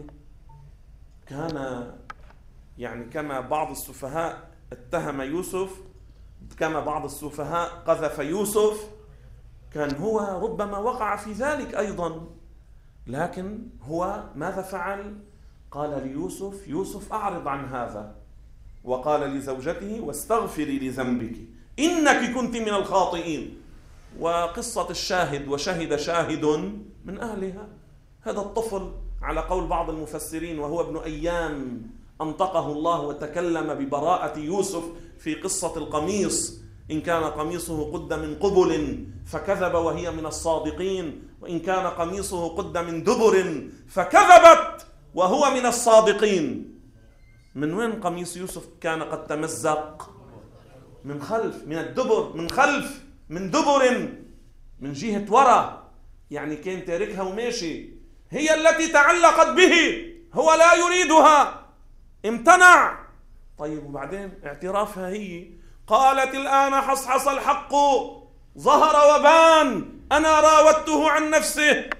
كان يعني كما بعض السفهاء اتهم يوسف، كما بعض السفهاء قذف يوسف، كان هو ربما وقع في ذلك أيضا. لكن هو ماذا فعل؟ قال ليوسف: يوسف أعرض عن هذا، وقال لزوجته: واستغفري لذنبك إنك كنت من الخاطئين. وقصة الشاهد: وشهد شاهد من أهلها، هذا الطفل على قول بعض المفسرين وهو ابن أيام أنطقه الله وتكلم ببراءة يوسف في قصة القميص: إن كان قميصه قد من قبل فكذب وهي من الصادقين، وإن كان قميصه قد من دبر فكذبت وهو من الصادقين. من وين قميص يوسف كان قد تمزق؟ من خلف، من الدبر، من خلف، من دبر، من جهة وراء، يعني كان تاركها وماشي. هي التي تعلقت به، هو لا يريدها، امتنع. طيب وبعدين اعترافها هي، قالت: الآن حصحص الحق ظهر وبان أنا راودته عن نفسه.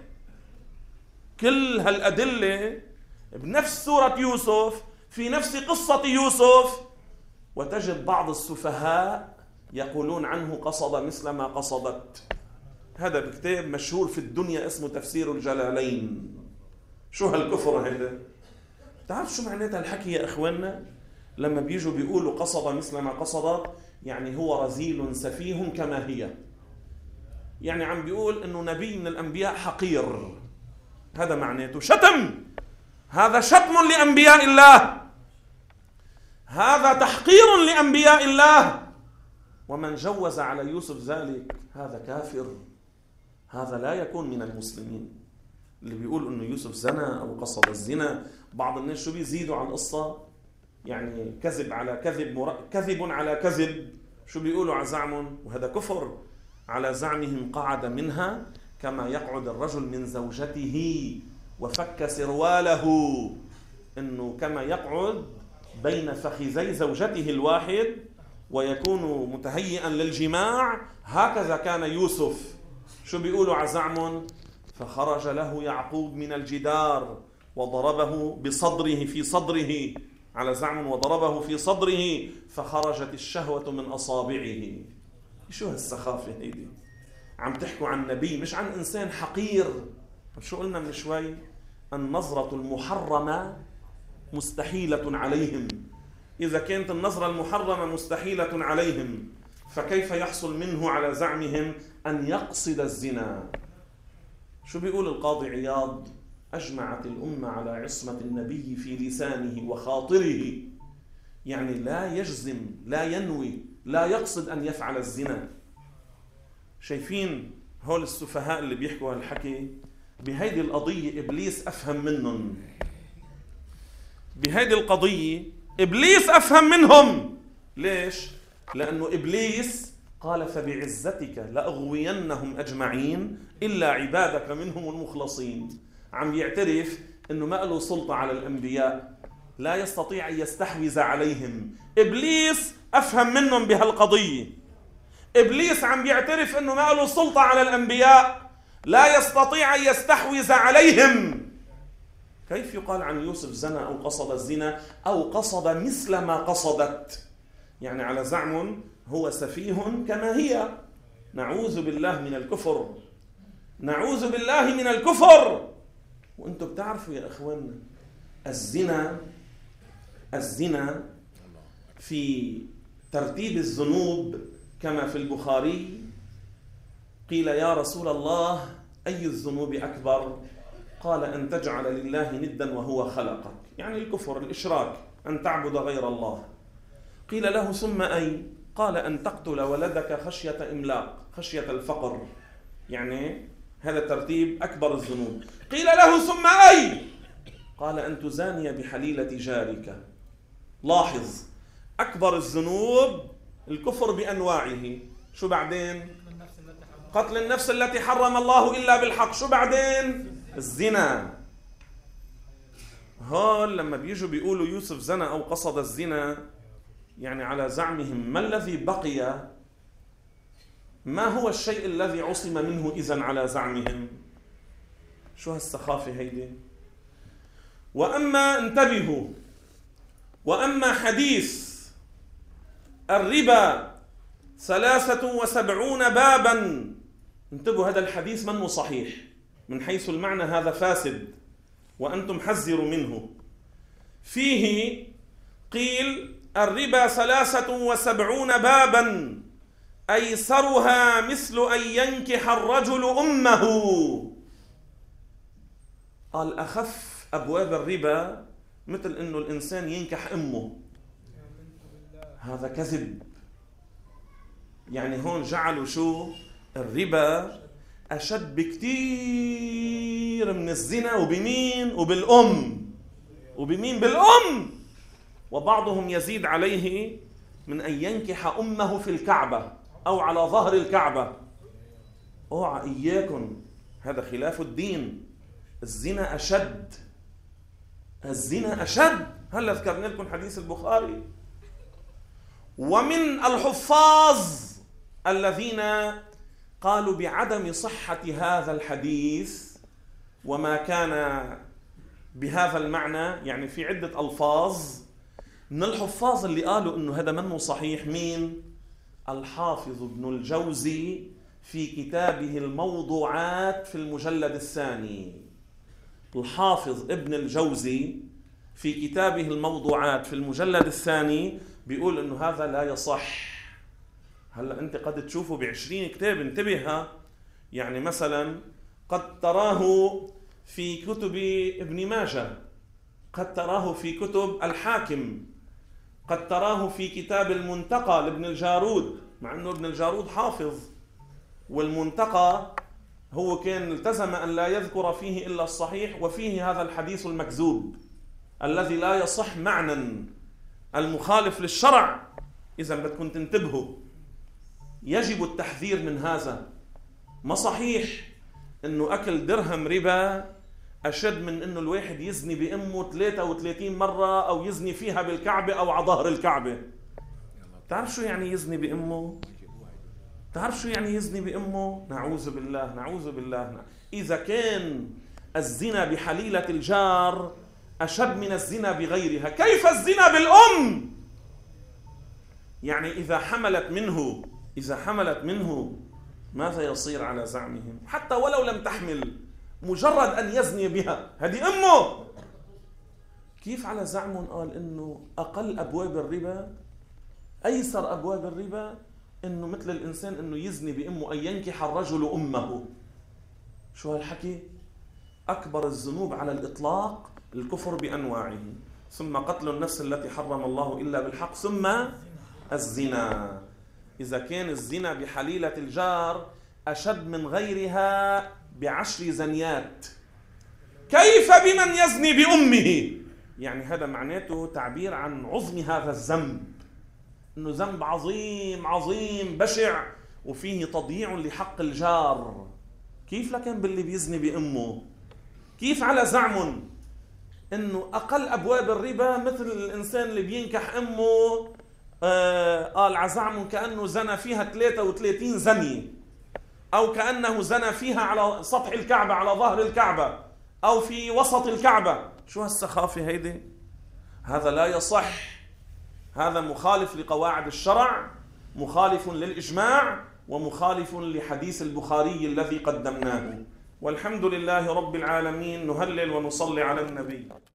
كل هالأدلة بنفس سورة يوسف، في نفس قصة يوسف، وتجد بعض السفهاء يقولون عنه قصد مثل ما قصدت. هذا بكتاب مشهور في الدنيا اسمه تفسير الجلالين. شو هالكفر هذا؟ تعرف شو معناتها الحكي يا إخواننا؟ لما بيجوا بيقولوا قصد مثل ما قصدت، يعني هو رذيل سفيه كما هي، يعني عم بيقول إنه نبي من الأنبياء حقير، هذا معناته شتم. هذا شتم لأنبياء الله، هذا تحقير لأنبياء الله. ومن جوز على يوسف ذلك هذا كافر، هذا لا يكون من المسلمين. اللي بيقول إنه يوسف زنا أو قصد الزنا، بعض الناس شو بيزيدوا على القصة؟ يعني كذب على كذب، مر... كذب على كذب، شو بيقولوا على زعمهم؟ وهذا كفر. على زعمهم قعد منها كما يقعد الرجل من زوجته وفك سرواله، إنه كما يقعد بين فخذي زوجته الواحد ويكون متهيئا للجماع، هكذا كان يوسف. شو بيقولوا على زعمهم؟ فخرج له يعقوب من الجدار وضربه بصدره في صدره، على زعم وضربه في صدره فخرجت الشهوة من أصابعه. شو هالسخافة هيدي؟ عم تحكوا عن نبي مش عن إنسان حقير. شو قلنا من شوي؟ النظرة المحرمة مستحيلة عليهم. إذا كانت النظرة المحرمة مستحيلة عليهم، فكيف يحصل منه على زعمهم أن يقصد الزنا؟ شو بيقول القاضي عياض؟ أجمعت الأمة على عصمة النبي في لسانه وخاطره، يعني لا يجزم، لا ينوي، لا يقصد أن يفعل الزنا. شايفين هول السفهاء اللي بيحكوا هالحكي؟ بهيدي القضية إبليس أفهم منهم، بهيدي القضية إبليس أفهم منهم. ليش؟ لأنه إبليس قال: فبعزتك لأغوينهم أجمعين إلا عبادك منهم المخلصين. عم يعترف أنه ما له سلطة على الأنبياء، لا يستطيع أن يستحوذ عليهم. إبليس أفهم منهم بهالقضية. إبليس عم يعترف أنه ما له سلطة على الأنبياء، لا يستطيع أن يستحوذ عليهم. كيف يقال عن يوسف زنا أو قصد الزنا أو قصد مثل ما قصدت؟ يعني على زعم هو سفيه كما هي. نعوذ بالله من الكفر، نعوذ بالله من الكفر. وانتم بتعرفوا يا اخواننا الزنا، الزنا في ترتيب الذنوب كما في البخاري قيل: يا رسول الله أي الذنوب أكبر؟ قال: أن تجعل لله ندا وهو خلقك، يعني الكفر، الإشراك، أن تعبد غير الله. قيل له: ثم أي؟ قال: أن تقتل ولدك خشية إملاق، خشية الفقر، يعني هذا ترتيب أكبر الذنوب. قيل له: ثم أي؟ قال: أن تزاني بحليلة جارك. لاحظ، أكبر الذنوب الكفر بأنواعه. شو بعدين؟ قتل النفس التي حرم الله إلا بالحق. شو بعدين؟ الزنا. هول لما بيجوا بيقولوا يوسف زنى أو قصد الزنا، يعني على زعمهم ما الذي بقي؟ ما هو الشيء الذي عصم منه إذن على زعمهم؟ شو هالسخافة هيدي؟ وأما انتبهوا، وأما حديث الربا ثلاثة وسبعون بابا، انتبهوا هذا الحديث منه صحيح من حيث المعنى، هذا فاسد وأنتم حذروا منه. فيه قيل الربا ثلاثة وسبعون بابا أيسرها مثل أن ينكح الرجل أمه. قال أخف أبواب الربا مثل أنه الإنسان ينكح أمه. هذا كذب. يعني هون جعلوا شو؟ الربا أشد بكتير من الزنا. وبمين؟ وبالأم. وبمين؟ بالأم. وبعضهم يزيد عليه من أن ينكح أمه في الكعبة أو على ظهر الكعبة. اوعى إياكم، هذا خلاف الدين. الزنا أشد، الزنا أشد. هل ذكرنا لكم حديث البخاري؟ ومن الحفاظ الذين قالوا بعدم صحة هذا الحديث وما كان بهذا المعنى، يعني في عدة ألفاظ من الحفاظ اللي قالوا إنه هذا منه صحيح. مين؟ الحافظ ابن الجوزي في كتابه الموضوعات في المجلد الثاني. الحافظ ابن الجوزي في كتابه الموضوعات في المجلد الثاني بيقول إنه هذا لا يصح. هلأ أنت قد تشوفه بعشرين كتاب، انتبه. يعني مثلا قد تراه في كتب ابن ماجه، قد تراه في كتب الحاكم، قد تراه في كتاب المنتقى لابن الجارود، مع أنه ابن الجارود حافظ، والمنتقى هو كان التزم أن لا يذكر فيه إلا الصحيح، وفيه هذا الحديث المكذوب الذي لا يصح معنى، المخالف للشرع. إذا بدكم تنتبهوا، يجب التحذير من هذا. ما صحيح إنه أكل درهم ربا أشد من إنه الواحد يزني بأمه ثلاثة وثلاثين مرة أو يزني فيها بالكعبة أو على ظهر الكعبة. تعرف شو يعني يزني بأمه؟ تعرف شو يعني يزني بأمه؟ نعوذ بالله، نعوذ بالله. إذا كان الزنا بحليلة الجار أشد من الزنا بغيرها، كيف الزنا بالأم؟ يعني إذا حملت منه إذا حملت منه ماذا يصير على زعمهم؟ حتى ولو لم تحمل، مجرد أن يزني بها، هذه أمه. كيف على زعمهم قال إنه أقل أبواب الربا، أيسر أبواب الربا إنه مثل الإنسان إنه يزني بأمه، أن ينكح الرجل أمه. شو هالحكي؟ أكبر الذنوب على الإطلاق الكفر بأنواعه، ثم قتل النفس التي حرم الله إلا بالحق، ثم الزنا. إذا كان الزنا بحليلة الجار أشد من غيرها بعشر زنيات، كيف بمن يزني بأمه؟ يعني هذا معناته تعبير عن عظم هذا الذنب، إنه ذنب عظيم عظيم بشع وفيه تضييع لحق الجار. كيف لكن باللي بيزني بأمه؟ كيف على زعم إنه أقل أبواب الربا مثل الإنسان اللي بينكح أمه؟ آه قال عزعم كأنه زنى فيها ثلاثة وثلاثين زنية، أو كأنه زنى فيها على سطح الكعبة، على ظهر الكعبة، أو في وسط الكعبة. شو هالسخافة هيدي؟ هذا لا يصح. هذا مخالف لقواعد الشرع، مخالف للإجماع، ومخالف لحديث البخاري الذي قدمناه. والحمد لله رب العالمين. نهلل ونصلي على النبي.